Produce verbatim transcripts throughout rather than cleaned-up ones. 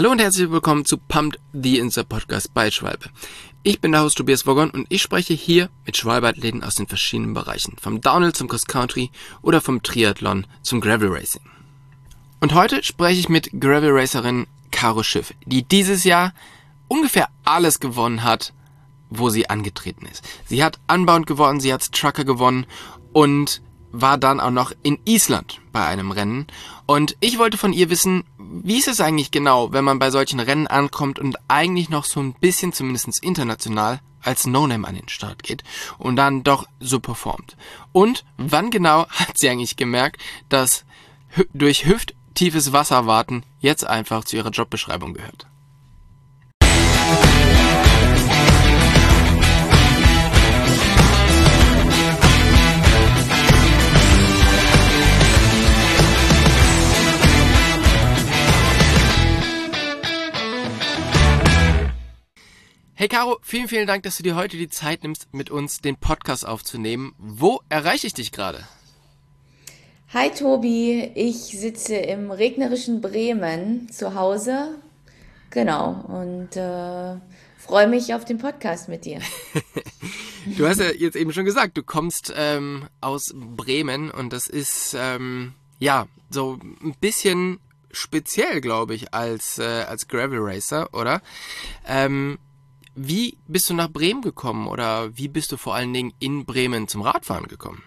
Hallo und herzlich willkommen zu Pumped, the Insta Podcast bei Schwalbe. Ich bin der Host Tobias Woggon und ich spreche hier mit Schwalbe-Athleten aus den verschiedenen Bereichen. Vom Downhill zum Cross Country oder vom Triathlon zum Gravel Racing. Und heute spreche ich mit Gravel Racerin Caro Schiff, die dieses Jahr ungefähr alles gewonnen hat, wo sie angetreten ist. Sie hat Unbound gewonnen, sie hat Trucker gewonnen und war dann auch noch in Island bei einem Rennen. Und ich wollte von ihr wissen, wie ist es eigentlich genau, wenn man bei solchen Rennen ankommt und eigentlich noch so ein bisschen, zumindest international, als No-Name an den Start geht und dann doch so performt. Und wann genau hat sie eigentlich gemerkt, dass hü- durch hüfttiefes Wasser warten jetzt einfach zu ihrer Jobbeschreibung gehört? Hey Caro, vielen, vielen Dank, dass du dir heute die Zeit nimmst, mit uns den Podcast aufzunehmen. Wo erreiche ich dich gerade? Hi Tobi, ich sitze im regnerischen Bremen zu Hause, genau, und äh, freue mich auf den Podcast mit dir. Du hast ja jetzt eben schon gesagt, du kommst ähm, aus Bremen und das ist ähm, ja so ein bisschen speziell, glaube ich, als, äh, als Gravel Racer, oder? Ähm, Wie bist du nach Bremen gekommen oder wie bist du vor allen Dingen in Bremen zum Radfahren gekommen?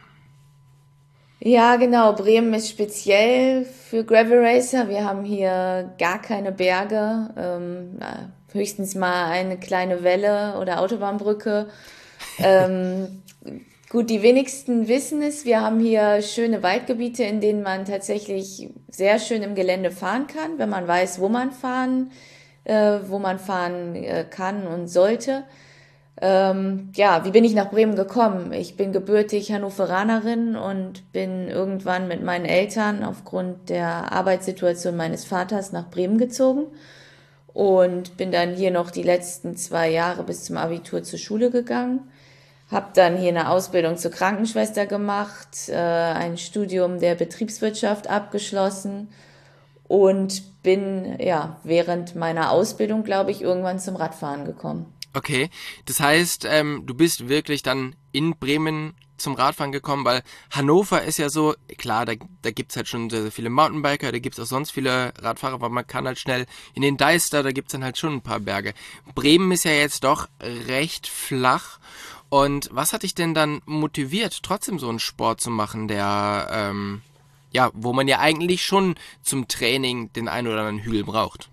Ja, genau, Bremen ist speziell für Gravel Racer. Wir haben hier gar keine Berge, ähm, na, höchstens mal eine kleine Welle oder Autobahnbrücke. Ähm, gut, die wenigsten wissen es, wir haben hier schöne Waldgebiete, in denen man tatsächlich sehr schön im Gelände fahren kann, wenn man weiß, wo man fahren äh, wo man fahren äh, kann und sollte. Ähm, ja, wie bin ich nach Bremen gekommen? Ich bin gebürtig Hannoveranerin und bin irgendwann mit meinen Eltern aufgrund der Arbeitssituation meines Vaters nach Bremen gezogen und bin dann hier noch die letzten zwei Jahre bis zum Abitur zur Schule gegangen. Hab dann hier eine Ausbildung zur Krankenschwester gemacht, äh, ein Studium der Betriebswirtschaft abgeschlossen und bin ja während meiner Ausbildung, glaube ich, irgendwann zum Radfahren gekommen. Okay, das heißt, ähm, du bist wirklich dann in Bremen zum Radfahren gekommen, weil Hannover ist ja so, klar, da, da gibt's halt schon sehr, sehr viele Mountainbiker, da gibt's auch sonst viele Radfahrer, aber man kann halt schnell in den Deister, da gibt's dann halt schon ein paar Berge. Bremen ist ja jetzt doch recht flach. Und was hat dich denn dann motiviert, trotzdem so einen Sport zu machen, der, ähm, ja, wo man ja eigentlich schon zum Training den einen oder anderen Hügel braucht?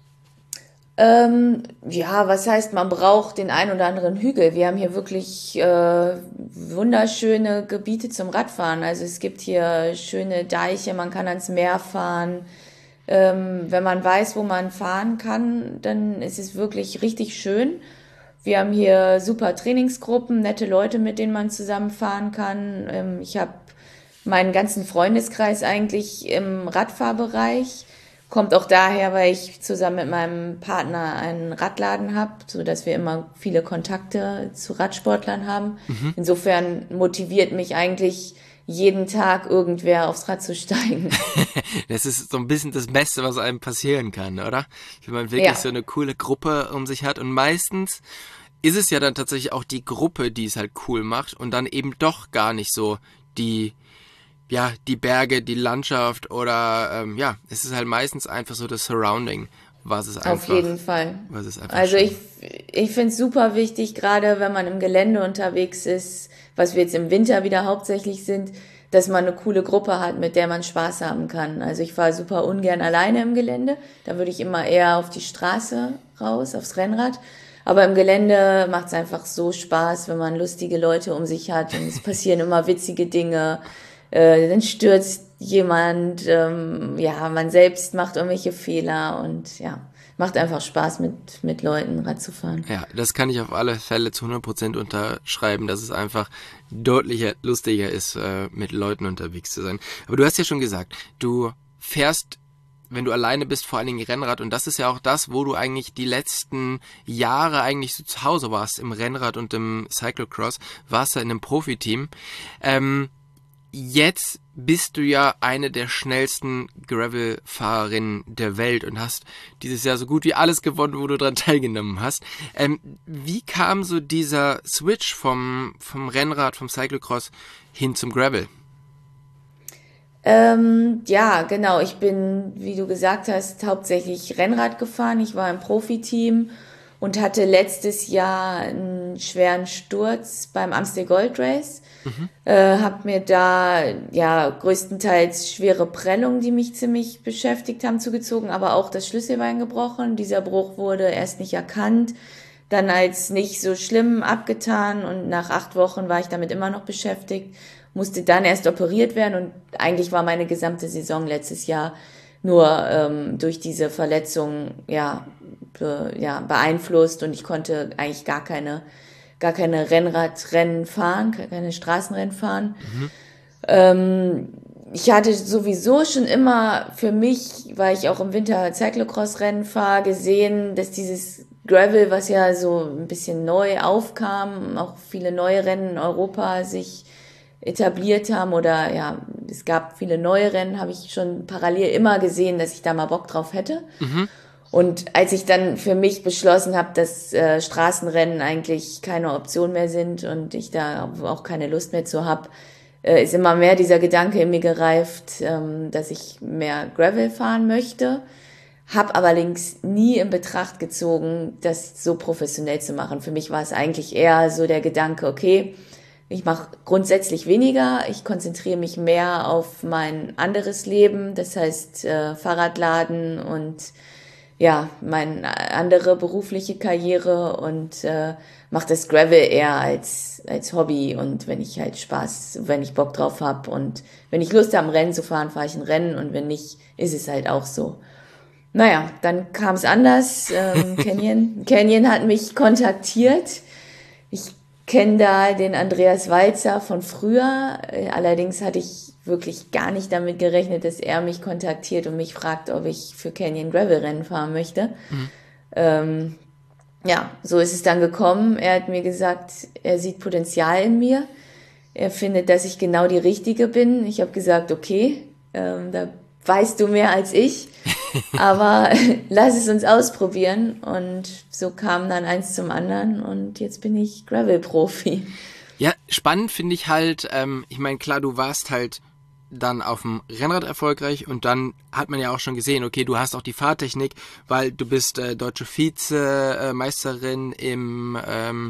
Ähm, ja, was heißt, man braucht den ein oder anderen Hügel. Wir haben hier wirklich äh, wunderschöne Gebiete zum Radfahren. Also es gibt hier schöne Deiche, man kann ans Meer fahren. Ähm, wenn man weiß, wo man fahren kann, dann ist es wirklich richtig schön. Wir haben hier super Trainingsgruppen, nette Leute, mit denen man zusammen fahren kann. Ähm, ich habe meinen ganzen Freundeskreis eigentlich im Radfahrbereich. Kommt auch daher, weil ich zusammen mit meinem Partner einen Radladen habe, so dass wir immer viele Kontakte zu Radsportlern haben. Mhm. Insofern motiviert mich eigentlich jeden Tag irgendwer aufs Rad zu steigen. Das ist so ein bisschen das Beste, was einem passieren kann, oder? Wenn man wirklich Ja, so eine coole Gruppe um sich hat und meistens ist es ja dann tatsächlich auch die Gruppe, die es halt cool macht und dann eben doch gar nicht so die, ja, die Berge, die Landschaft oder, ähm, ja, es ist halt meistens einfach so das Surrounding, was es auf einfach, jeden Fall. was es einfach Also ich, schön. ich finde es super wichtig, gerade wenn man im Gelände unterwegs ist, was wir jetzt im Winter wieder hauptsächlich sind, dass man eine coole Gruppe hat, mit der man Spaß haben kann. Also ich fahre super ungern alleine im Gelände. Da würde ich immer eher auf die Straße raus, aufs Rennrad. Aber im Gelände macht es einfach so Spaß, wenn man lustige Leute um sich hat und es passieren immer witzige Dinge. Äh, dann stürzt jemand, ähm, ja, man selbst macht irgendwelche Fehler und ja, macht einfach Spaß mit, mit Leuten Rad zu fahren. Ja, das kann ich auf alle Fälle zu hundert Prozent unterschreiben, dass es einfach deutlicher, lustiger ist, äh, mit Leuten unterwegs zu sein. Aber du hast ja schon gesagt, du fährst, wenn du alleine bist, vor allen Dingen Rennrad und das ist ja auch das, wo du eigentlich die letzten Jahre eigentlich so zu Hause warst, im Rennrad und im Cyclocross, warst du in einem Profiteam. Ähm, jetzt bist du ja eine der schnellsten Gravel-Fahrerinnen der Welt und hast dieses Jahr so gut wie alles gewonnen, wo du dran teilgenommen hast. Ähm, wie kam so dieser Switch vom, vom Rennrad, vom Cyclocross hin zum Gravel? Ähm, ja, genau. Ich bin, wie du gesagt hast, hauptsächlich Rennrad gefahren. Ich war im Profiteam und hatte letztes Jahr einen schweren Sturz beim Amstel Gold Race. Mhm. Äh, hab mir da ja größtenteils schwere Prellungen, die mich ziemlich beschäftigt haben, zugezogen, aber auch das Schlüsselbein gebrochen. Dieser Bruch wurde erst nicht erkannt, dann als nicht so schlimm abgetan und nach acht Wochen war ich damit immer noch beschäftigt, musste dann erst operiert werden und eigentlich war meine gesamte Saison letztes Jahr nur ähm, durch diese Verletzung ja, be, ja beeinflusst und ich konnte eigentlich gar keine gar keine Rennradrennen fahren, keine Straßenrennen fahren. Mhm. Ähm, ich hatte sowieso schon immer für mich, weil ich auch im Winter Cyclocross-Rennen fahre, gesehen, dass dieses Gravel, was ja so ein bisschen neu aufkam, auch viele neue Rennen in Europa sich etabliert haben oder ja, es gab viele neue Rennen, habe ich schon parallel immer gesehen, dass ich da mal Bock drauf hätte. Mhm. Und als ich dann für mich beschlossen habe, dass äh, Straßenrennen eigentlich keine Option mehr sind und ich da auch keine Lust mehr zu habe, äh, ist immer mehr dieser Gedanke in mir gereift, ähm, dass ich mehr Gravel fahren möchte. Hab allerdings nie in Betracht gezogen, das so professionell zu machen. Für mich war es eigentlich eher so der Gedanke, okay, ich mache grundsätzlich weniger, ich konzentriere mich mehr auf mein anderes Leben, das heißt äh, Fahrradladen und ja, meine andere berufliche Karriere und äh, mache das Gravel eher als als Hobby und wenn ich halt Spaß, wenn ich Bock drauf hab und wenn ich Lust habe, ein Rennen zu fahren, fahre ich ein Rennen und wenn nicht, ist es halt auch so. Naja, dann kam es anders. Ähm, Canyon, Canyon hat mich kontaktiert. Ich kenne da den Andreas Walzer von früher. Allerdings hatte ich wirklich gar nicht damit gerechnet, dass er mich kontaktiert und mich fragt, ob ich für Canyon Gravel-Rennen fahren möchte. Mhm. Ähm, ja, so ist es dann gekommen. Er hat mir gesagt, er sieht Potenzial in mir. Er findet, dass ich genau die Richtige bin. Ich habe gesagt, okay, ähm, da weißt du mehr als ich, aber lass es uns ausprobieren. Und so kam dann eins zum anderen und jetzt bin ich Gravel-Profi. Ja, spannend finde ich halt, ähm, ich meine, klar, du warst halt dann auf dem Rennrad erfolgreich und dann hat man ja auch schon gesehen, okay, du hast auch die Fahrtechnik, weil du bist äh, deutsche Vizemeisterin im ähm,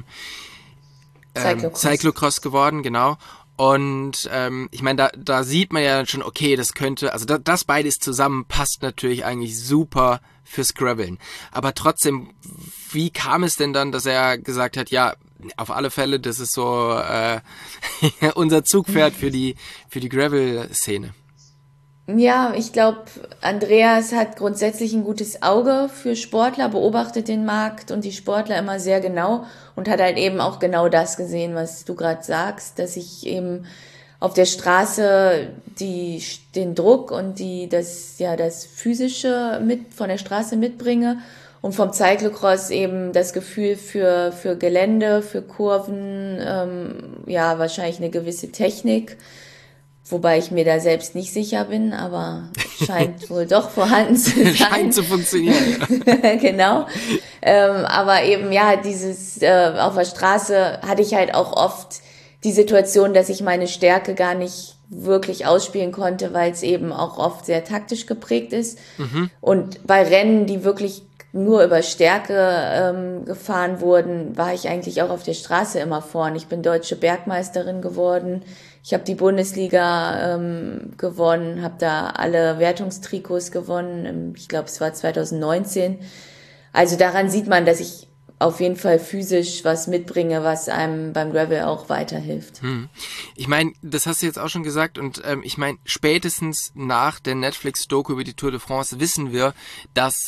ähm, Cyclocross. Cyclocross geworden, genau. Und ähm, ich meine, da, da sieht man ja schon, okay, das könnte, also da, das beides zusammen passt natürlich eigentlich super fürs Graveln. Aber trotzdem, wie kam es denn dann, dass er gesagt hat, ja, auf alle Fälle, das ist so äh, unser Zugpferd für die für die Gravel-Szene? Ja, ich glaube, Andreas hat grundsätzlich ein gutes Auge für Sportler, beobachtet den Markt und die Sportler immer sehr genau und hat halt eben auch genau das gesehen, was du gerade sagst, dass ich eben auf der Straße die den Druck und die das ja das physische mit von der Straße mitbringe und vom Cyclocross eben das Gefühl für für Gelände, für Kurven, ähm, ja wahrscheinlich eine gewisse Technik. Wobei ich mir da selbst nicht sicher bin, aber scheint wohl doch vorhanden zu sein. Scheint zu funktionieren. Genau. Ähm, aber eben, ja, dieses äh, auf der Straße hatte ich halt auch oft die Situation, dass ich meine Stärke gar nicht wirklich ausspielen konnte, weil es eben auch oft sehr taktisch geprägt ist. Mhm. Und bei Rennen, die wirklich nur über Stärke ähm, gefahren wurden, war ich eigentlich auch auf der Straße immer vorn. Ich bin deutsche Bergmeisterin geworden. Ich habe die Bundesliga ähm, gewonnen, habe da alle Wertungstrikots gewonnen. Ich glaube, es war zwanzig neunzehn. Also daran sieht man, dass ich auf jeden Fall physisch was mitbringe, was einem beim Gravel auch weiterhilft. Hm. Ich meine, das hast du jetzt auch schon gesagt und ähm, ich meine, spätestens nach der Netflix-Doku über die Tour de France wissen wir, dass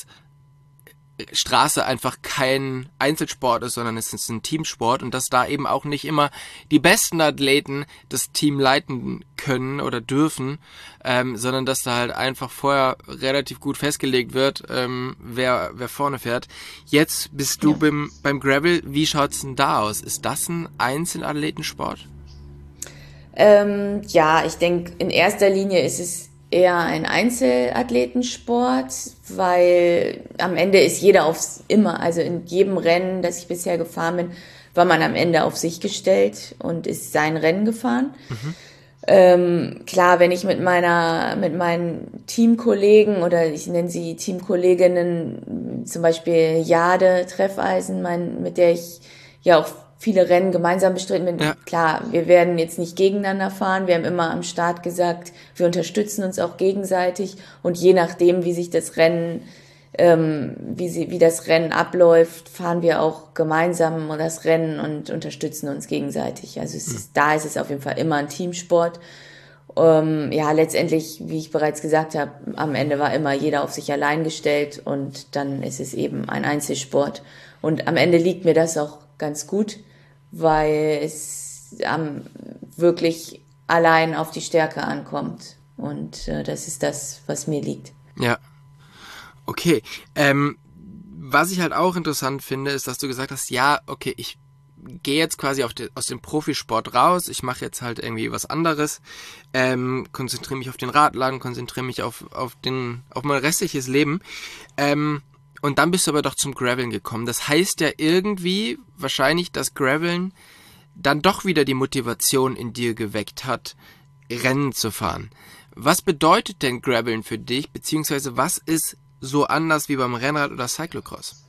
Straße einfach kein Einzelsport ist, sondern es ist ein Teamsport und dass da eben auch nicht immer die besten Athleten das Team leiten können oder dürfen, ähm, sondern dass da halt einfach vorher relativ gut festgelegt wird, ähm, wer wer vorne fährt. Jetzt bist du ja. beim, beim Gravel, wie schaut's denn da aus? Ist das ein Einzelathletensport? Ähm, ja, ich denke, in erster Linie ist es eher ein Einzelathletensport, weil am Ende ist jeder aufs immer, also in jedem Rennen, das ich bisher gefahren bin, war man am Ende auf sich gestellt und ist sein Rennen gefahren. Mhm. Ähm, klar, wenn ich mit meiner, mit meinen Teamkollegen oder ich nenne sie Teamkolleginnen, zum Beispiel Jade Treffeisen, mein, mit der ich ja auch viele Rennen gemeinsam bestritten bin. Ja. Klar, wir werden jetzt nicht gegeneinander fahren. Wir haben immer am Start gesagt, wir unterstützen uns auch gegenseitig und je nachdem, wie sich das Rennen, ähm, wie sie, wie das Rennen abläuft, fahren wir auch gemeinsam das Rennen und unterstützen uns gegenseitig. Also es ist, da ist es auf jeden Fall immer ein Teamsport. Ähm, ja, letztendlich, wie ich bereits gesagt habe, am Ende war immer jeder auf sich allein gestellt und dann ist es eben ein Einzelsport. Und am Ende liegt mir das auch ganz gut, weil es ähm, wirklich allein auf die Stärke ankommt. Und äh, das ist das, was mir liegt. Ja. Okay. Ähm, was ich halt auch interessant finde, ist, dass du gesagt hast, ja, okay, ich gehe jetzt quasi auf de, aus dem Profisport raus, ich mache jetzt halt irgendwie was anderes, ähm, konzentriere mich auf den Radladen, konzentriere mich auf, auf, den, auf mein restliches Leben. Ähm, und dann bist du aber doch zum Graveln gekommen. Das heißt ja irgendwie wahrscheinlich, dass Graveln dann doch wieder die Motivation in dir geweckt hat, Rennen zu fahren. Was bedeutet denn Graveln für dich, beziehungsweise was ist so anders wie beim Rennrad oder Cyclocross?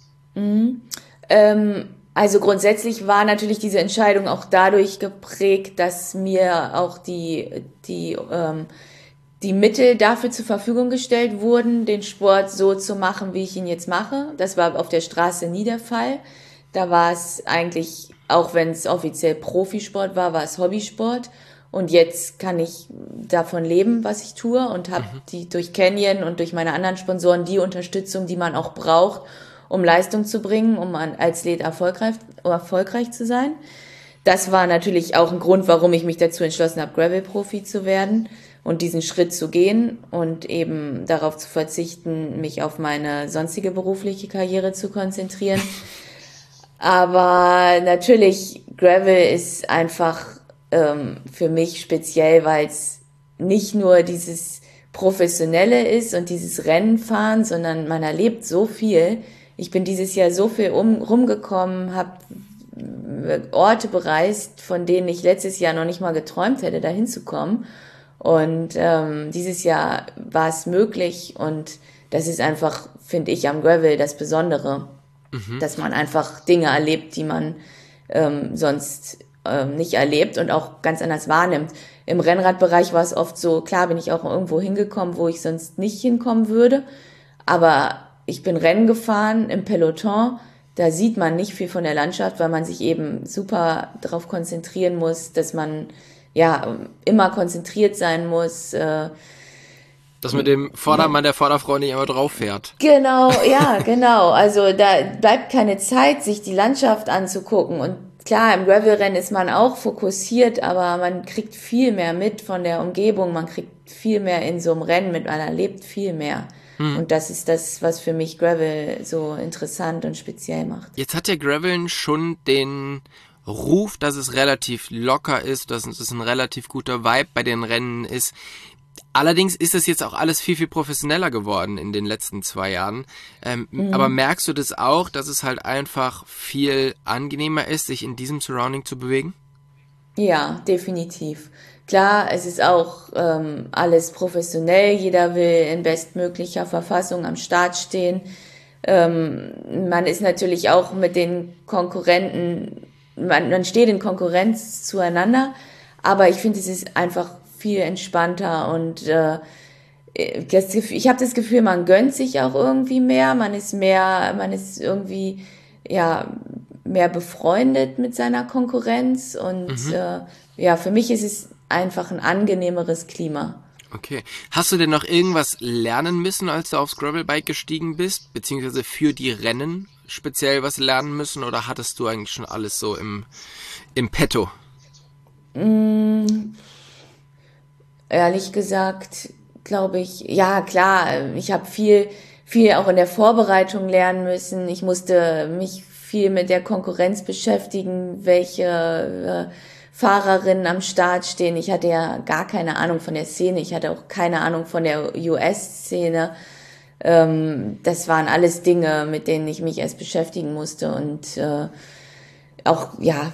Mhm. Ähm, also grundsätzlich war natürlich diese Entscheidung auch dadurch geprägt, dass mir auch die, die, ähm, die Mittel dafür zur Verfügung gestellt wurden, den Sport so zu machen, wie ich ihn jetzt mache. Das war auf der Straße nie der Fall. Da war es eigentlich, auch wenn es offiziell Profisport war, war es Hobbysport. Und jetzt kann ich davon leben, was ich tue und habe Mhm. die durch Canyon und durch meine anderen Sponsoren die Unterstützung, die man auch braucht, um Leistung zu bringen, um als Athlet erfolgreich, erfolgreich zu sein. Das war natürlich auch ein Grund, warum ich mich dazu entschlossen habe, Gravel-Profi zu werden und diesen Schritt zu gehen und eben darauf zu verzichten, mich auf meine sonstige berufliche Karriere zu konzentrieren. Aber natürlich, Gravel ist einfach ähm, für mich speziell, weil es nicht nur dieses Professionelle ist und dieses Rennenfahren, sondern man erlebt so viel. Ich bin dieses Jahr so viel um, rumgekommen, habe Orte bereist, von denen ich letztes Jahr noch nicht mal geträumt hätte, dahin zu kommen. Und ähm, dieses Jahr war es möglich und das ist einfach, finde ich, am Gravel das Besondere, Mhm. dass man einfach Dinge erlebt, die man ähm, sonst ähm, nicht erlebt und auch ganz anders wahrnimmt. Im Rennradbereich war es oft so, klar bin ich auch irgendwo hingekommen, wo ich sonst nicht hinkommen würde, aber ich bin Rennen gefahren im Peloton, da sieht man nicht viel von der Landschaft, weil man sich eben super darauf konzentrieren muss, dass man ja immer konzentriert sein muss. Äh, Dass mit dem Vordermann der Vorderfrau nicht immer drauf fährt. Genau, ja, genau. Also da bleibt keine Zeit, sich die Landschaft anzugucken. Und klar, im Gravelrennen ist man auch fokussiert, aber man kriegt viel mehr mit von der Umgebung. Man kriegt viel mehr in so einem Rennen mit, man erlebt viel mehr. Hm. Und das ist das, was für mich Gravel so interessant und speziell macht. Jetzt hat ja Graveln schon den Ruf, dass es relativ locker ist, dass es ein relativ guter Vibe bei den Rennen ist. Allerdings ist es jetzt auch alles viel, viel professioneller geworden in den letzten zwei Jahren. Ähm, Mhm. Aber merkst du das auch, dass es halt einfach viel angenehmer ist, sich in diesem Surrounding zu bewegen? Ja, definitiv. Klar, es ist auch ähm, alles professionell. Jeder will in bestmöglicher Verfassung am Start stehen. Ähm, man ist natürlich auch mit den Konkurrenten, man, man steht in Konkurrenz zueinander, aber ich finde, es ist einfach viel entspannter und äh, das Gefühl, ich habe das Gefühl, man gönnt sich auch irgendwie mehr, man ist mehr, man ist irgendwie ja mehr befreundet mit seiner Konkurrenz und Mhm. äh, ja, für mich ist es einfach ein angenehmeres Klima. Okay. Hast du denn noch irgendwas lernen müssen, als du aufs Gravelbike gestiegen bist? Beziehungsweise für die Rennen speziell was lernen müssen? Oder hattest du eigentlich schon alles so im, im Petto? Mm, ehrlich gesagt, glaube ich, ja klar, ich habe viel, viel auch in der Vorbereitung lernen müssen. Ich musste mich viel mit der Konkurrenz beschäftigen, welche, äh, Fahrerinnen am Start stehen. Ich hatte ja gar keine Ahnung von der Szene. Ich hatte auch keine Ahnung von der U S-Szene. Ähm, das waren alles Dinge, mit denen ich mich erst beschäftigen musste. Und äh, auch, ja,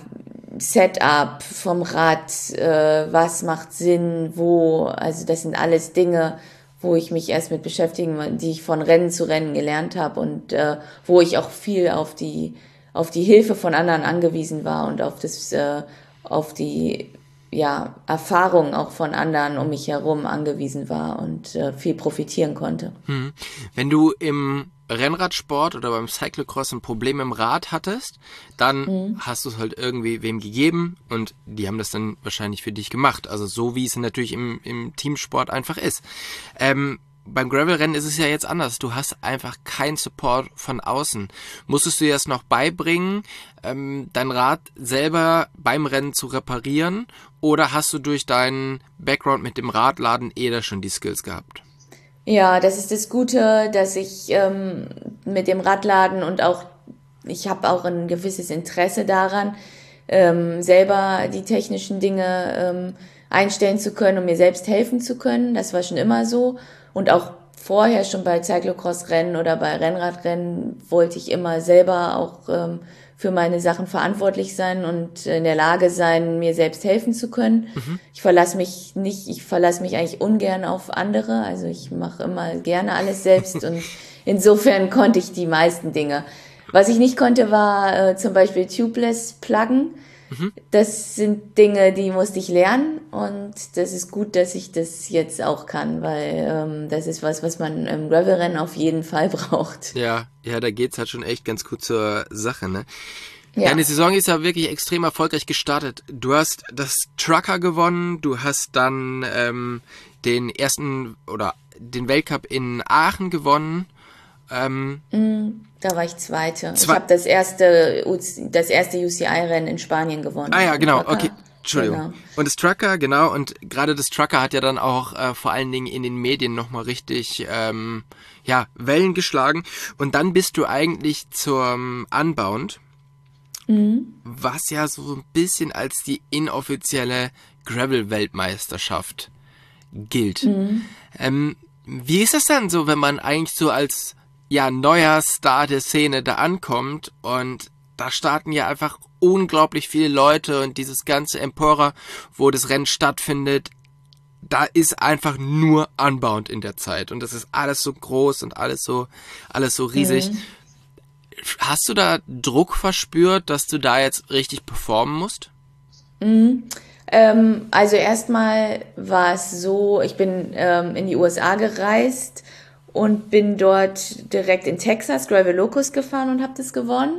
Setup vom Rad, äh, was macht Sinn, wo. Also das sind alles Dinge, wo ich mich erst mit beschäftigen, die ich von Rennen zu Rennen gelernt habe und äh, wo ich auch viel auf die auf die Hilfe von anderen angewiesen war und auf das äh, auf die ja Erfahrung auch von anderen um mich herum angewiesen war und äh, viel profitieren konnte. Hm. Wenn du im Rennradsport oder beim Cyclocross ein Problem im Rad hattest, dann mhm. hast du es halt irgendwie wem gegeben und die haben das dann wahrscheinlich für dich gemacht. Also so wie es natürlich im, im Teamsport einfach ist. Ähm, beim Gravelrennen ist es ja jetzt anders. Du hast einfach keinen Support von außen. Musstest du dir das noch beibringen, ähm, dein Rad selber beim Rennen zu reparieren, oder hast du durch deinen Background mit dem Radladen eh da schon die Skills gehabt? Ja, das ist das Gute, dass ich ähm, mit dem Radladen und auch, ich habe auch ein gewisses Interesse daran, ähm, selber die technischen Dinge ähm, einstellen zu können und mir selbst helfen zu können. Das war schon immer so. Und auch vorher schon bei Cyclocross-Rennen oder bei Rennradrennen wollte ich immer selber auch ähm, für meine Sachen verantwortlich sein und in der Lage sein, mir selbst helfen zu können. Mhm. Ich verlasse mich nicht, ich verlasse mich eigentlich ungern auf andere. Also ich mache immer gerne alles selbst und insofern konnte ich die meisten Dinge. Was ich nicht konnte, war äh, zum Beispiel Tubeless pluggen. Mhm. Das sind Dinge, die musste ich lernen und das ist gut, dass ich das jetzt auch kann, weil ähm, das ist was, was man im Gravelrennen auf jeden Fall braucht. Ja, ja, da geht's halt schon echt ganz gut zur Sache, ne? Ja. Deine Saison ist ja wirklich extrem erfolgreich gestartet. Du hast das Trucker gewonnen, du hast dann ähm, den ersten oder den Weltcup in Aachen gewonnen. Ähm, da war ich Zweite. Zwei- ich habe das erste, das erste U C I-Rennen in Spanien gewonnen. Ah ja, genau, Trucker. okay. Entschuldigung. Genau. Und das Trucker, genau, und gerade das Trucker hat ja dann auch äh, vor allen Dingen in den Medien nochmal richtig ähm, ja, Wellen geschlagen. Und dann bist du eigentlich zum Unbound, Mhm. was ja so ein bisschen als die inoffizielle Gravel-Weltmeisterschaft gilt. Mhm. Ähm, wie ist das dann so, wenn man eigentlich so als ja neuer Star der Szene da ankommt und da starten ja einfach unglaublich viele Leute und dieses ganze Empora, wo das Rennen stattfindet, da ist einfach nur Unbound in der Zeit und das ist alles so groß und alles so alles so riesig. Mhm. Hast du da Druck verspürt, dass du da jetzt richtig performen musst? Mhm. Ähm, also erstmal war es so, ich bin ähm, in die U S A gereist und bin dort direkt in Texas Gravel Locus gefahren und habe das gewonnen.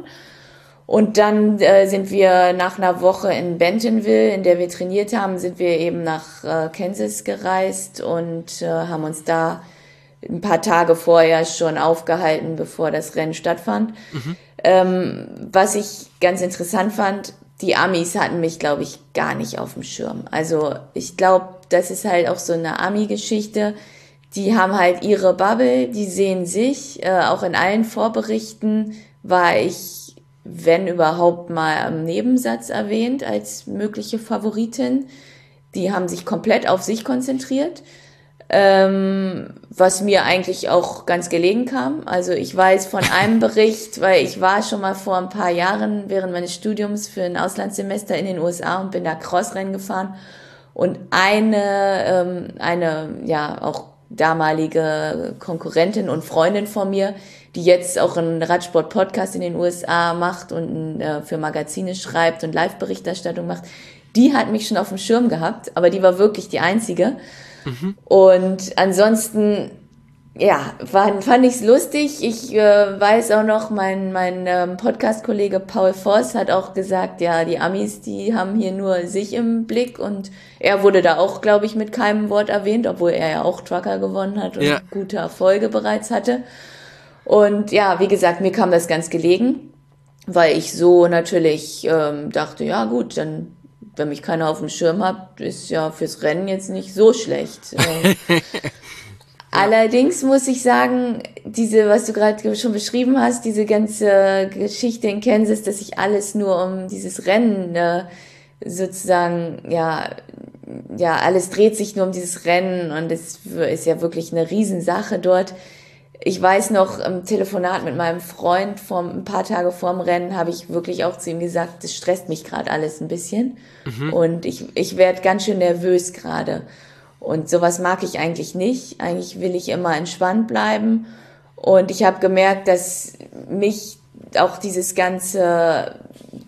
Und dann äh, sind wir nach einer Woche in Bentonville, in der wir trainiert haben, sind wir eben nach äh, Kansas gereist und äh, haben uns da ein paar Tage vorher schon aufgehalten, bevor das Rennen stattfand. Mhm. Ähm, was ich ganz interessant fand, die Amis hatten mich, glaube ich, gar nicht auf dem Schirm. Also ich glaube, das ist halt auch so eine Ami-Geschichte. Die haben halt ihre Bubble, die sehen sich. Äh, auch in allen Vorberichten war ich, wenn überhaupt, mal am Nebensatz erwähnt als mögliche Favoritin. Die haben sich komplett auf sich konzentriert, ähm, was mir eigentlich auch ganz gelegen kam. Also ich weiß von einem Bericht, weil ich war schon mal vor ein paar Jahren während meines Studiums für ein Auslandssemester in den U S A und bin da Crossrennen gefahren. Und eine, ähm, eine, ja, auch damalige Konkurrentin und Freundin von mir, die jetzt auch einen Radsport-Podcast in den U S A macht und äh, für Magazine schreibt und Live-Berichterstattung macht, die hat mich schon auf dem Schirm gehabt, aber die war wirklich die einzige. Mhm. Und ansonsten, ja, war, fand ich's lustig. Ich äh, weiß auch noch, mein, mein ähm, Podcast-Kollege Paul Voss hat auch gesagt, ja, die Amis, die haben hier nur sich im Blick und er wurde da auch, glaube ich, mit keinem Wort erwähnt, obwohl er ja auch Trucker gewonnen hat und ja. gute Erfolge bereits hatte. Und ja, wie gesagt, mir kam das ganz gelegen, weil ich so natürlich ähm, dachte, ja gut, dann, wenn mich keiner auf dem Schirm hat, ist ja fürs Rennen jetzt nicht so schlecht. Ja. Allerdings muss ich sagen, diese, was du gerade schon beschrieben hast, diese ganze Geschichte in Kansas, dass sich alles nur um dieses Rennen äh, sozusagen, ja, ja, alles dreht sich nur um dieses Rennen und es ist ja wirklich eine Riesensache dort. Ich weiß noch, im Telefonat mit meinem Freund vor, ein paar Tage vorm Rennen habe ich wirklich auch zu ihm gesagt, das stresst mich gerade alles ein bisschen. Mhm. Und ich, ich werde ganz schön nervös gerade. Und sowas mag ich eigentlich nicht. Eigentlich will ich immer entspannt bleiben. Und ich habe gemerkt, dass mich auch dieses ganze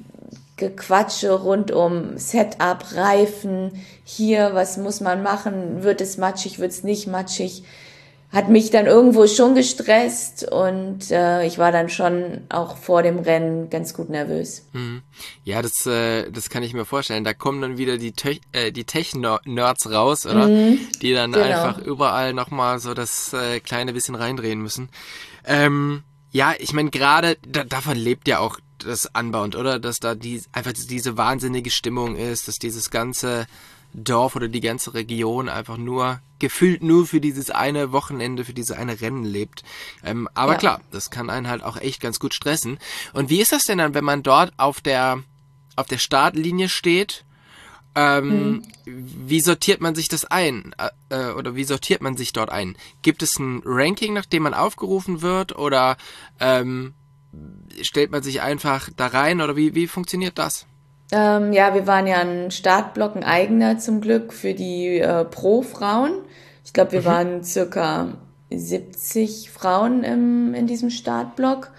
Gequatsche rund um Setup, Reifen, hier, was muss man machen, wird es matschig, wird es nicht matschig, hat mich dann irgendwo schon gestresst und äh, ich war dann schon auch vor dem Rennen ganz gut nervös. Ja, das äh, das kann ich mir vorstellen. Da kommen dann wieder die Te- äh, die Tech-Nerds raus, oder? Mhm, die dann genau. einfach überall nochmal so das äh, kleine bisschen reindrehen müssen. Ähm, ja, ich meine, gerade da, davon lebt ja auch das Unbound, oder? Dass da die einfach diese wahnsinnige Stimmung ist, dass dieses ganze Dorf oder die ganze Region einfach nur gefühlt nur für dieses eine Wochenende, für diese eine Rennen lebt. Ähm, aber ja. klar, das kann einen halt auch echt ganz gut stressen. Und wie ist das denn dann, wenn man dort auf der auf der Startlinie steht? Ähm, mhm. Wie sortiert man sich das ein? Äh, oder wie sortiert man sich dort ein? Gibt es ein Ranking, nach dem man aufgerufen wird? Oder ähm, stellt man sich einfach da rein? Oder wie, wie funktioniert das? Ähm, ja, wir waren ja ein Startblock, ein eigener zum Glück für die äh, Pro-Frauen. Ich glaube, wir mhm. waren circa siebzig Frauen im, in diesem Startblock.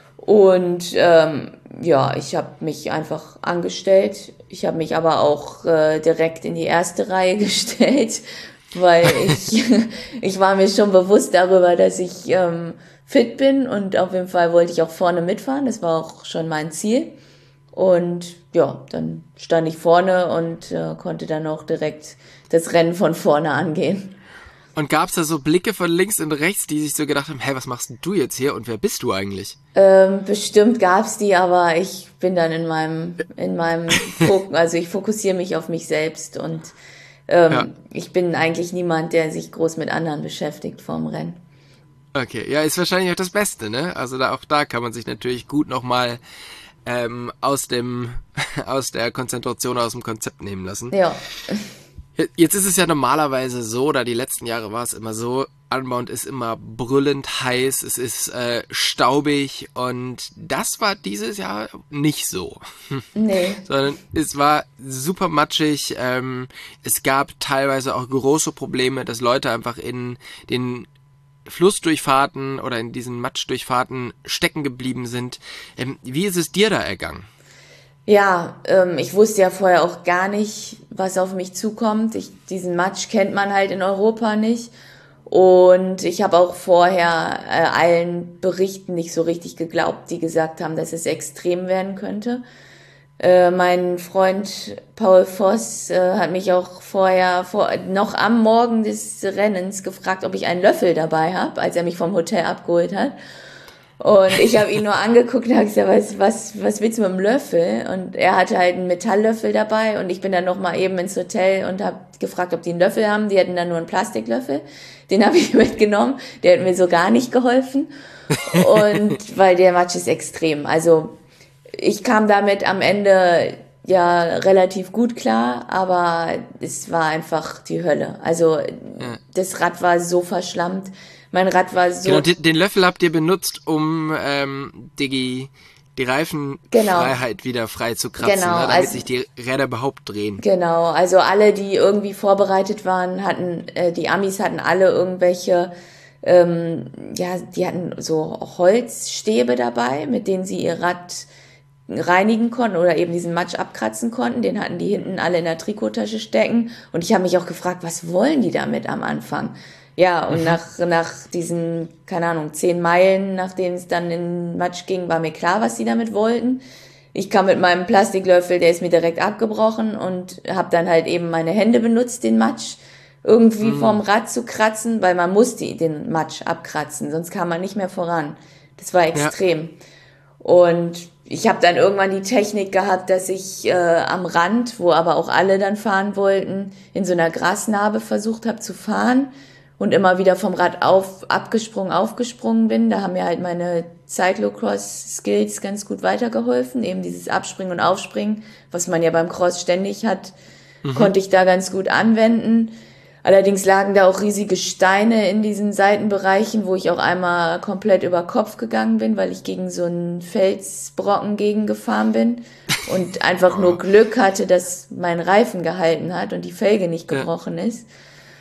Und ähm, ja, ich habe mich einfach angestellt. Ich habe mich aber auch äh, direkt in die erste Reihe gestellt, weil ich, ich war mir schon bewusst darüber, dass ich ähm, fit bin und auf jeden Fall wollte ich auch vorne mitfahren. Das war auch schon mein Ziel. Und ja, dann stand ich vorne und äh, konnte dann auch direkt das Rennen von vorne angehen. Und gab's da so Blicke von links und rechts, die sich so gedacht haben, hey, was machst denn du jetzt hier und wer bist du eigentlich? Ähm, bestimmt gab's die, aber ich bin dann in meinem, in meinem Fokus, also ich fokussiere mich auf mich selbst und ähm, ja. ich bin eigentlich niemand, der sich groß mit anderen beschäftigt vorm Rennen. Okay, ja, ist wahrscheinlich auch das Beste, ne? Also da, auch da kann man sich natürlich gut nochmal ähm, aus dem, aus der Konzentration, aus dem Konzept nehmen lassen. Ja. Jetzt ist es ja normalerweise so, oder die letzten Jahre war es immer so, Unbound ist immer brüllend heiß, es ist äh, staubig und das war dieses Jahr nicht so. Nee. Sondern es war super matschig, ähm, es gab teilweise auch große Probleme, dass Leute einfach in den Flussdurchfahrten oder in diesen Matschdurchfahrten stecken geblieben sind. Ähm, wie ist es dir da ergangen? Ja, ähm, ich wusste ja vorher auch gar nicht, was auf mich zukommt. Ich, diesen Matsch kennt man halt in Europa nicht. Und ich habe auch vorher äh, allen Berichten nicht so richtig geglaubt, die gesagt haben, dass es extrem werden könnte. Äh, mein Freund Paul Voss äh, hat mich auch vorher, vor, noch am Morgen des Rennens gefragt, ob ich einen Löffel dabei habe, als er mich vom Hotel abgeholt hat. Und ich habe ihn nur angeguckt und habe gesagt, was, was, was willst du mit dem Löffel? Und er hatte halt einen Metalllöffel dabei und ich bin dann noch mal eben ins Hotel und habe gefragt, ob die einen Löffel haben. Die hatten dann nur einen Plastiklöffel. Den habe ich mitgenommen. Der hat mir so gar nicht geholfen. Und weil der Matsch ist extrem. Also ich kam damit am Ende ja relativ gut klar, aber es war einfach die Hölle. Also ja. Das Rad war so verschlammt. Mein Rad war so... Genau, den, den Löffel habt ihr benutzt, um ähm, die, die Reifenfreiheit genau. wieder frei zu kratzen, genau, ne, damit also, sich die Räder überhaupt drehen. Genau, also alle, die irgendwie vorbereitet waren, hatten, äh, die Amis hatten alle irgendwelche, ähm, ja, die hatten so Holzstäbe dabei, mit denen sie ihr Rad reinigen konnten oder eben diesen Matsch abkratzen konnten. Den hatten die hinten alle in der Trikottasche stecken. Und ich habe mich auch gefragt, was wollen die damit am Anfang? Ja, und nach, nach diesen, keine Ahnung, zehn Meilen, nachdem es dann in Matsch ging, war mir klar, was sie damit wollten. Ich kam mit meinem Plastiklöffel, der ist mir direkt abgebrochen und habe dann halt eben meine Hände benutzt, den Matsch irgendwie mm. vom Rad zu kratzen, weil man musste den Matsch abkratzen, sonst kam man nicht mehr voran. Das war extrem. Ja. Und ich habe dann irgendwann die Technik gehabt, dass ich äh, am Rand, wo aber auch alle dann fahren wollten, in so einer Grasnarbe versucht habe zu fahren. und immer wieder vom Rad auf, abgesprungen, aufgesprungen bin. Da haben mir halt meine Cyclocross-Skills ganz gut weitergeholfen. Eben dieses Abspringen und Aufspringen, was man ja beim Cross ständig hat, mhm. konnte ich da ganz gut anwenden. Allerdings lagen da auch riesige Steine in diesen Seitenbereichen, wo ich auch einmal komplett über Kopf gegangen bin, weil ich gegen so einen Felsbrocken gegengefahren bin und einfach nur Glück hatte, dass mein Reifen gehalten hat und die Felge nicht gebrochen ja. ist.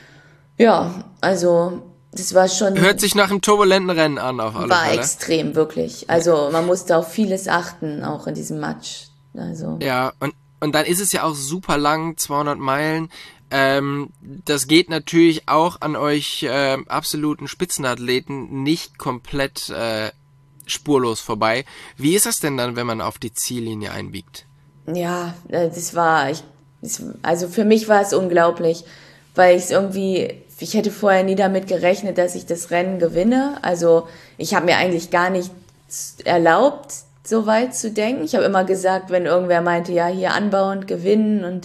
Ja, also das war schon... Hört sich nach einem turbulenten Rennen an auf alle War Fälle. Extrem, wirklich. Also man musste auf vieles achten, auch in diesem Match. Also. Ja, und, und dann ist es ja auch super lang, zweihundert Meilen. Ähm, das geht natürlich auch an euch äh, absoluten Spitzenathleten nicht komplett äh, spurlos vorbei. Wie ist das denn dann, wenn man auf die Ziellinie einbiegt? Ja, das war, ich, das, also für mich war es unglaublich, weil ich es irgendwie, ich hätte vorher nie damit gerechnet, dass ich das Rennen gewinne. Also ich habe mir eigentlich gar nicht erlaubt, so weit zu denken. Ich habe immer gesagt, wenn irgendwer meinte, ja, hier anbauen, gewinnen und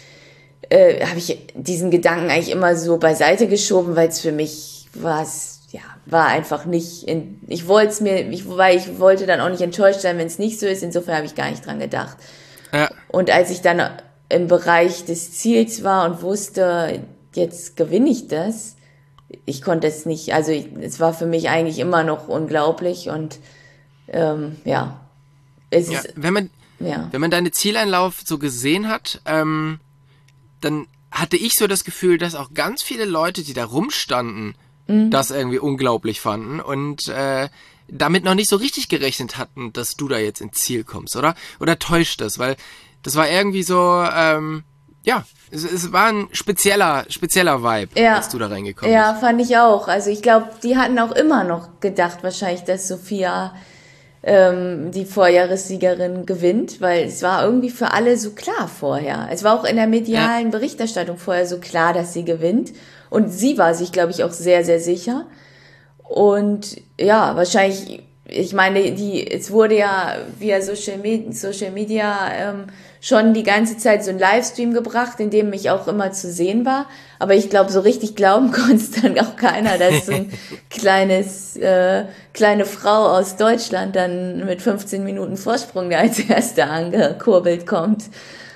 Äh, habe ich diesen Gedanken eigentlich immer so beiseite geschoben, weil es für mich war es, ja, war einfach nicht, in, ich wollte es mir, ich, weil ich wollte dann auch nicht enttäuscht sein, wenn es nicht so ist, insofern habe ich gar nicht dran gedacht. Ja. Und als ich dann im Bereich des Ziels war und wusste, jetzt gewinne ich das, ich konnte es nicht, also ich, es war für mich eigentlich immer noch unglaublich und ähm, ja. Es ja, ist, wenn man, ja. wenn man deine Zieleinlauf so gesehen hat, ähm, dann hatte ich so das Gefühl, dass auch ganz viele Leute, die da rumstanden, mhm. das irgendwie unglaublich fanden und äh, damit noch nicht so richtig gerechnet hatten, dass du da jetzt ins Ziel kommst, oder? Oder täuscht das? Weil das war irgendwie so, ähm, ja, es, es war ein spezieller, spezieller Vibe, ja. als du da reingekommen ja, bist. Ja, fand ich auch. Also ich glaube, die hatten auch immer noch gedacht wahrscheinlich, dass Sophia ähm, die Vorjahressiegerin gewinnt, weil es war irgendwie für alle so klar vorher. Es war auch in der medialen ja. Berichterstattung vorher so klar, dass sie gewinnt. Und sie war sich, glaube ich, auch sehr, sehr sicher. Und ja, wahrscheinlich, ich meine, die, es wurde ja via Social Media, Social Media ähm, schon die ganze Zeit so ein Livestream gebracht, in dem ich auch immer zu sehen war. Aber ich glaube, so richtig glauben konnte es dann auch keiner, dass so ein kleines, äh, kleine Frau aus Deutschland dann mit fünfzehn Minuten Vorsprung da als Erste angekurbelt kommt.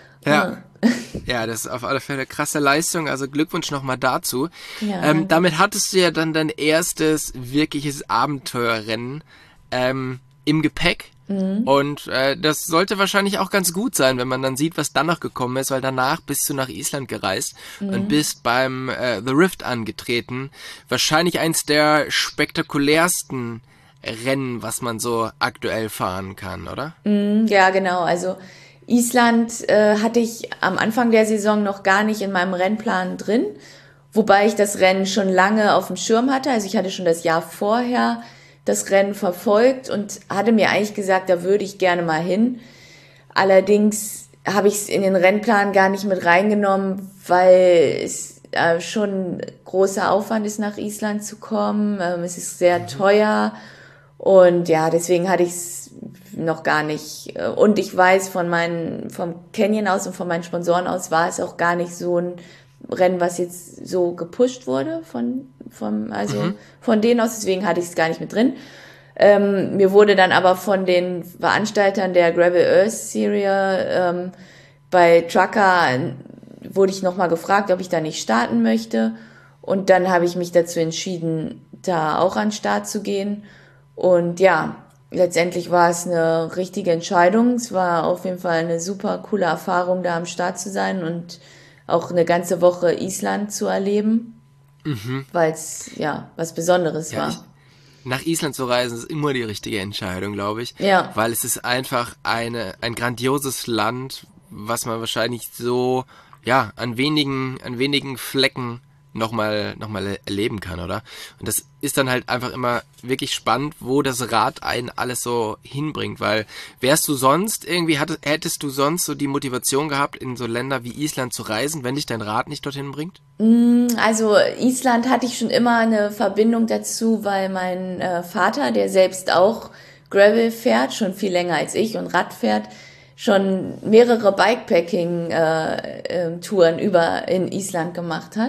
Ja. Ja, das ist auf alle Fälle eine krasse Leistung, also Glückwunsch nochmal dazu. Ja, ähm, damit hattest du ja dann dein erstes wirkliches Abenteuerrennen ähm, im Gepäck. Mhm. Und äh, das sollte wahrscheinlich auch ganz gut sein, wenn man dann sieht, was dann noch gekommen ist, weil danach bist du nach Island gereist mhm. und bist beim äh, The Rift angetreten. Wahrscheinlich eins der spektakulärsten Rennen, was man so aktuell fahren kann, oder? Mhm, ja, genau. Also Island äh, hatte ich am Anfang der Saison noch gar nicht in meinem Rennplan drin, wobei ich das Rennen schon lange auf dem Schirm hatte. Also ich hatte schon das Jahr vorher das Rennen verfolgt und hatte mir eigentlich gesagt, da würde ich gerne mal hin. Allerdings habe ich es in den Rennplan gar nicht mit reingenommen, weil es äh, schon großer Aufwand ist, nach Island zu kommen. Ähm, es ist sehr teuer und ja, deswegen hatte ich es noch gar nicht. Und ich weiß von meinen, vom Canyon aus und von meinen Sponsoren aus war es auch gar nicht so ein Rennen, was jetzt so gepusht wurde von, vom, also mhm. von denen aus, deswegen hatte ich es gar nicht mit drin. Ähm, mir wurde dann aber von den Veranstaltern der Gravel Earth Serie ähm, bei Trucker wurde ich nochmal gefragt, ob ich da nicht starten möchte. Und dann habe ich mich dazu entschieden, da auch an den Start zu gehen. Und ja, letztendlich war es eine richtige Entscheidung. Es war auf jeden Fall eine super coole Erfahrung, da am Start zu sein und auch eine ganze Woche Island zu erleben, mhm. weil es ja was Besonderes ja, war. Ich, nach Island zu reisen ist immer die richtige Entscheidung, glaube ich. Ja. Weil es ist einfach eine ein grandioses Land, was man wahrscheinlich so ja an wenigen an wenigen Flecken nochmal noch mal erleben kann, oder? Und das ist dann halt einfach immer wirklich spannend, wo das Rad einen alles so hinbringt, weil wärst du sonst irgendwie, hattest, hättest du sonst so die Motivation gehabt, in so Länder wie Island zu reisen, wenn dich dein Rad nicht dorthin bringt? Also Island hatte ich schon immer eine Verbindung dazu, weil mein äh, Vater, der selbst auch Gravel fährt, schon viel länger als ich und Rad fährt, schon mehrere Bikepacking-Touren äh, äh, über in Island gemacht hat.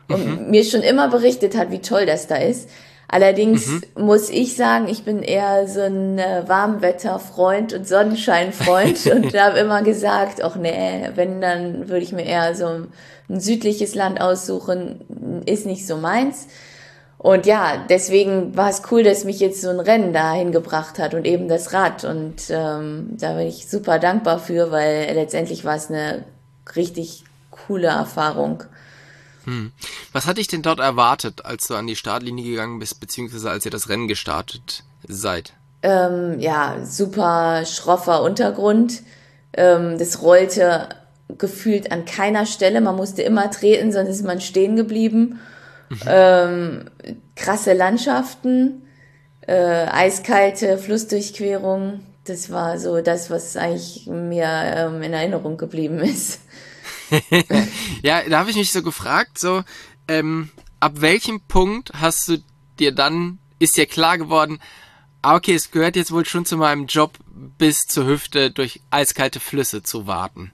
und mir schon immer berichtet hat, wie toll das da ist. Allerdings Mhm. muss ich sagen, ich bin eher so ein äh, Warmwetterfreund und Sonnenscheinfreund und habe immer gesagt, ach nee, wenn, dann würde ich mir eher so ein südliches Land aussuchen, ist nicht so meins. Und ja, deswegen war es cool, dass mich jetzt so ein Rennen dahin gebracht hat und eben das Rad. Und ähm, da bin ich super dankbar für, weil letztendlich war es eine richtig coole Erfahrung. Hm. Was hat dich denn dort erwartet, als du an die Startlinie gegangen bist, beziehungsweise als ihr das Rennen gestartet seid? Ähm, ja, super schroffer Untergrund. Ähm, das rollte gefühlt an keiner Stelle. Man musste immer treten, sonst ist man stehen geblieben. Ähm, krasse Landschaften, äh, eiskalte Flussdurchquerung. Das war so das, was eigentlich mir ähm, in Erinnerung geblieben ist. Ja, da habe ich mich so gefragt, so, ähm, ab welchem Punkt hast du dir dann, ist dir klar geworden, ah, okay, es gehört jetzt wohl schon zu meinem Job, bis zur Hüfte durch eiskalte Flüsse zu warten.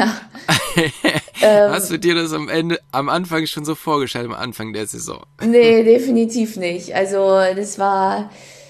Hast du dir das am Ende, am Anfang schon so vorgestellt, am Anfang der Saison? Nee, definitiv nicht. Also das war,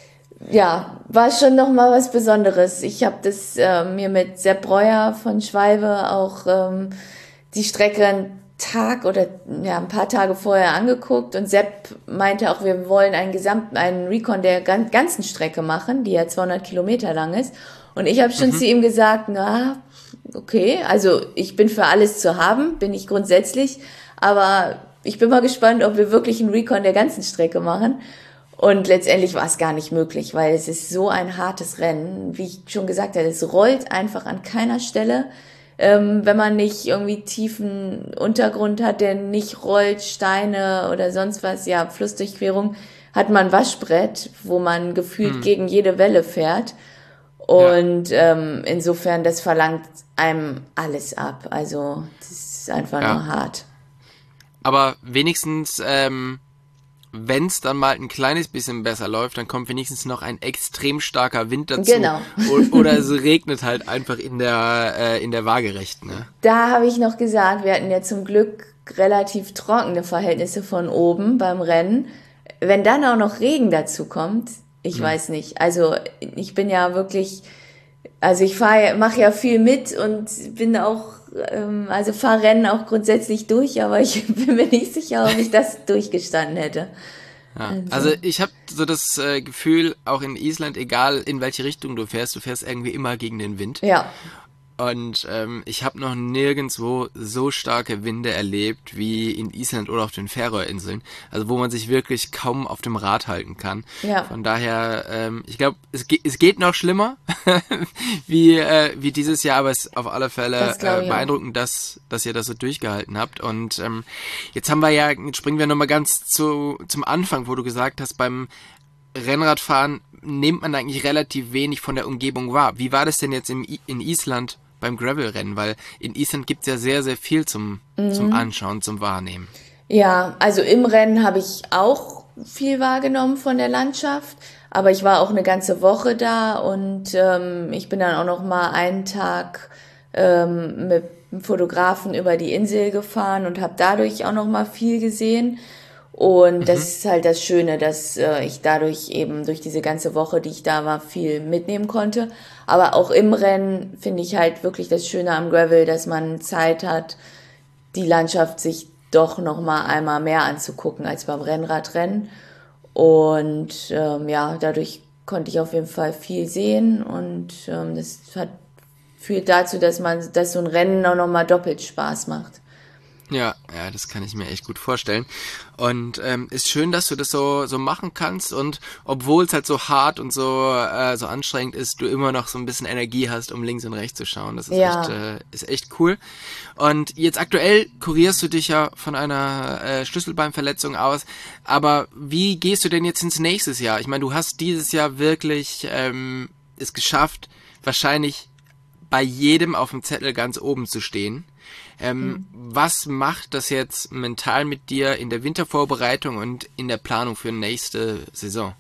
ja, war schon noch mal was Besonderes. Ich habe das äh, mir mit Sepp Breuer von Schwalbe auch ähm, die Strecke einen Tag oder ja, ein paar Tage vorher angeguckt und Sepp meinte auch, wir wollen einen gesamten, einen Recon der gan- ganzen Strecke machen, die ja zweihundert Kilometer lang ist. Und ich habe schon zu ihm gesagt, na, okay, also ich bin für alles zu haben, bin ich grundsätzlich, aber ich bin mal gespannt, ob wir wirklich einen Recon der ganzen Strecke machen. Und letztendlich war es gar nicht möglich, weil es ist so ein hartes Rennen. Wie ich schon gesagt habe, es rollt einfach an keiner Stelle. Ähm, wenn man nicht irgendwie tiefen Untergrund hat, der nicht rollt, Steine oder sonst was, ja, Flussdurchquerung, hat man ein Waschbrett, wo man gefühlt Hm, gegen jede Welle fährt. ja, Und ähm, insofern, das verlangt einem alles ab. Also, das ist einfach ja. nur hart. Aber wenigstens, ähm, wenn es dann mal ein kleines bisschen besser läuft, dann kommt wenigstens noch ein extrem starker Wind dazu Genau. o- oder es regnet halt einfach in der äh, in der Waagerecht, ne? Da habe ich noch gesagt, wir hatten ja zum Glück relativ trockene Verhältnisse von oben beim Rennen. Wenn dann auch noch Regen dazu kommt, ich Hm. weiß nicht. Also ich bin ja wirklich, also ich fahre, mache ja viel mit und bin auch, ähm, also fahre Rennen auch grundsätzlich durch, aber ich bin mir nicht sicher, ob ich das durchgestanden hätte. Ja. Also Also ich habe so das äh, Gefühl, auch in Island, egal in welche Richtung du fährst, du fährst irgendwie immer gegen den Wind. ja, Und ähm, ich habe noch nirgendwo so starke Winde erlebt wie in Island oder auf den Färöerinseln. Also wo man sich wirklich kaum auf dem Rad halten kann. ja, Von daher, ähm, ich glaube, es, ge es geht noch schlimmer wie, äh, wie dieses Jahr, aber es ist auf alle Fälle das äh, glaube ich auch. beeindruckend, dass, dass ihr das so durchgehalten habt. Und ähm, jetzt haben wir ja, jetzt springen wir nochmal ganz zu, zum Anfang, wo du gesagt hast, beim Rennradfahren nimmt man eigentlich relativ wenig von der Umgebung wahr. Wie war das denn jetzt im, I- in Island beim Gravelrennen? Weil in Island gibt's ja sehr, sehr viel zum, zum Anschauen, zum Wahrnehmen. Ja, also im Rennen habe ich auch viel wahrgenommen von der Landschaft, aber ich war auch eine ganze Woche da und ähm, ich bin dann auch noch mal einen Tag ähm, mit einem Fotografen über die Insel gefahren und habe dadurch auch noch mal viel gesehen. Und das Mhm. ist halt das Schöne, dass äh, ich dadurch eben durch diese ganze Woche, die ich da war, viel mitnehmen konnte. Aber auch im Rennen finde ich halt wirklich das Schöne am Gravel, dass man Zeit hat, die Landschaft sich doch noch mal einmal mehr anzugucken als beim Rennradrennen. Und ähm, ja, dadurch konnte ich auf jeden Fall viel sehen und ähm, das hat führt dazu, dass man, dass so ein Rennen auch noch mal doppelt Spaß macht. Ja, ja, das kann ich mir echt gut vorstellen. Und ähm, ist schön, dass du das so so machen kannst und obwohl es halt so hart und so äh, so anstrengend ist, du immer noch so ein bisschen Energie hast, um links und rechts zu schauen. Das ist echt Ja, äh, ist echt cool. Und jetzt aktuell kurierst du dich ja von einer äh, Schlüsselbeinverletzung aus. Aber wie gehst du denn jetzt ins nächste Jahr? Ich meine, du hast dieses Jahr wirklich ähm, es geschafft, wahrscheinlich bei jedem auf dem Zettel ganz oben zu stehen. Ähm, was macht das jetzt mental mit dir in der Wintervorbereitung und in der Planung für nächste Saison?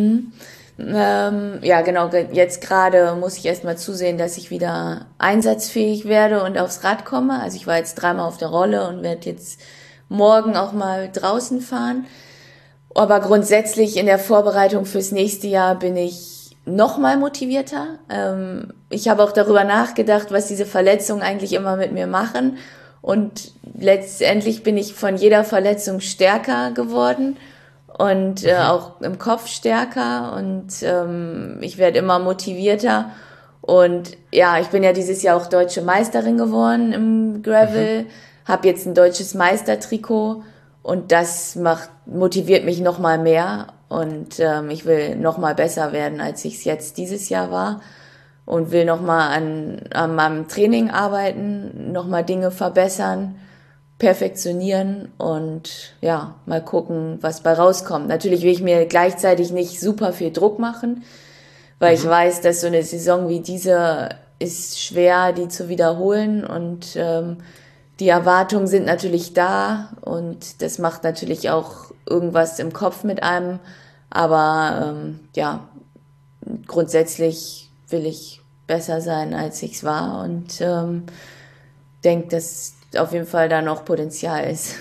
ähm, ja, genau. ge- Jetzt gerade muss ich erstmal zusehen, dass ich wieder einsatzfähig werde und aufs Rad komme. Also ich war jetzt dreimal auf der Rolle und werde jetzt morgen auch mal draußen fahren. Aber grundsätzlich in der Vorbereitung fürs nächste Jahr bin ich noch mal motivierter. Ähm, ich habe auch darüber nachgedacht, was diese Verletzungen eigentlich immer mit mir machen. Und letztendlich bin ich von jeder Verletzung stärker geworden und äh, auch im Kopf stärker. Und ähm, ich werde immer motivierter. Und ja, ich bin ja dieses Jahr auch deutsche Meisterin geworden im Gravel, mhm. habe jetzt ein deutsches Meistertrikot und das macht motiviert mich noch mal mehr und ähm, ich will noch mal besser werden, als ich es jetzt dieses Jahr war und will noch mal an, an meinem Training arbeiten, noch mal Dinge verbessern, perfektionieren und ja, mal gucken, was bei rauskommt. Natürlich will ich mir gleichzeitig nicht super viel Druck machen, weil mhm. ich weiß, dass so eine Saison wie diese ist schwer, die zu wiederholen und ähm, die Erwartungen sind natürlich da und das macht natürlich auch irgendwas im Kopf mit einem, aber ähm, ja, grundsätzlich will ich besser sein, als ich es war und ähm, denke, dass auf jeden Fall da noch Potenzial ist.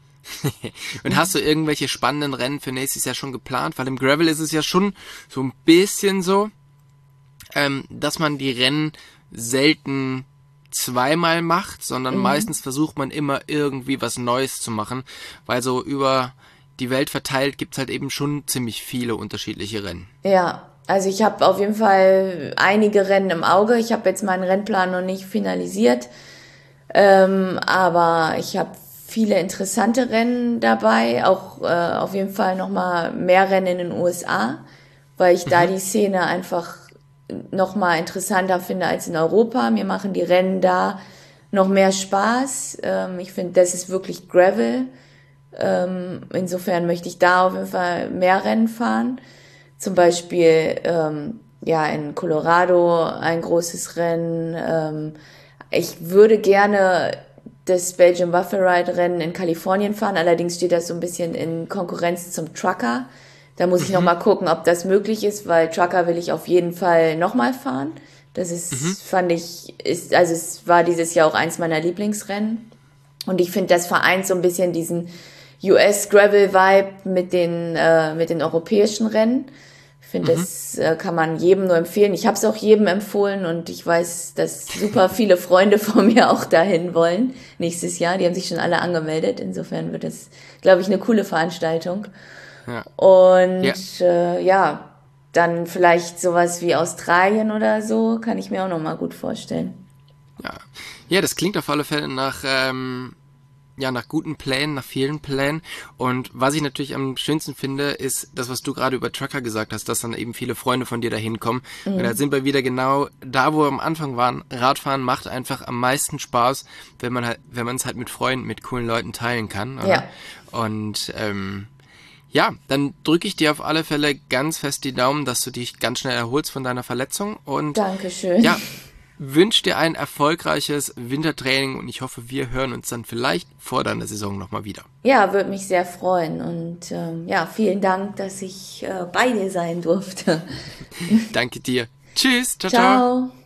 Und hast du irgendwelche spannenden Rennen für nächstes Jahr schon geplant? Weil im Gravel ist es ja schon so ein bisschen so, ähm, dass man die Rennen selten zweimal macht, sondern mhm. meistens versucht man immer irgendwie was Neues zu machen, weil so über die Welt verteilt gibt's halt eben schon ziemlich viele unterschiedliche Rennen. Ja, also ich habe auf jeden Fall einige Rennen im Auge. Ich habe jetzt meinen Rennplan noch nicht finalisiert, ähm, aber ich habe viele interessante Rennen dabei, auch äh, auf jeden Fall nochmal mehr Rennen in den U S A, weil ich mhm. da die Szene einfach nochmal interessanter finde als in Europa. Mir machen die Rennen da noch mehr Spaß. Ähm, ich finde, das ist wirklich Gravel. Ähm, insofern möchte ich da auf jeden Fall mehr Rennen fahren. Zum Beispiel ähm, ja in Colorado ein großes Rennen. Ähm, ich würde gerne das Belgian Waffle Ride Rennen in Kalifornien fahren. Allerdings steht das so ein bisschen in Konkurrenz zum Trucker. Da muss ich mhm. noch mal gucken, ob das möglich ist, weil Trucker will ich auf jeden Fall noch mal fahren. Das ist, mhm. fand ich, ist, also es war dieses Jahr auch eins meiner Lieblingsrennen. Und ich finde, das vereint so ein bisschen diesen U S-Gravel-Vibe mit den, äh, mit den europäischen Rennen. Ich finde, mhm. das äh, kann man jedem nur empfehlen. Ich habe es auch jedem empfohlen und ich weiß, dass super viele Freunde von mir auch dahin wollen nächstes Jahr. Die haben sich schon alle angemeldet. Insofern wird es, glaube ich, eine coole Veranstaltung. Ja. Und ja. Äh, ja, dann vielleicht sowas wie Australien oder so, kann ich mir auch nochmal gut vorstellen. Ja, ja, das klingt auf alle Fälle nach, ähm, ja, nach guten Plänen, nach vielen Plänen. Und was ich natürlich am schönsten finde, ist das, was du gerade über Trucker gesagt hast, dass dann eben viele Freunde von dir da hinkommen. Mhm. Und da sind wir wieder genau da, wo wir am Anfang waren. Radfahren macht einfach am meisten Spaß, wenn man halt, wenn man es halt mit Freunden, mit coolen Leuten teilen kann. Oder? Ja. Und ähm, ja, dann drücke ich dir auf alle Fälle ganz fest die Daumen, dass du dich ganz schnell erholst von deiner Verletzung und Dankeschön. Ja, wünsche dir ein erfolgreiches Wintertraining und ich hoffe, wir hören uns dann vielleicht vor deiner Saison nochmal wieder. Ja, würde mich sehr freuen und ähm, ja, vielen Dank, dass ich äh, bei dir sein durfte. Danke dir. Tschüss. Ciao, ciao. ciao.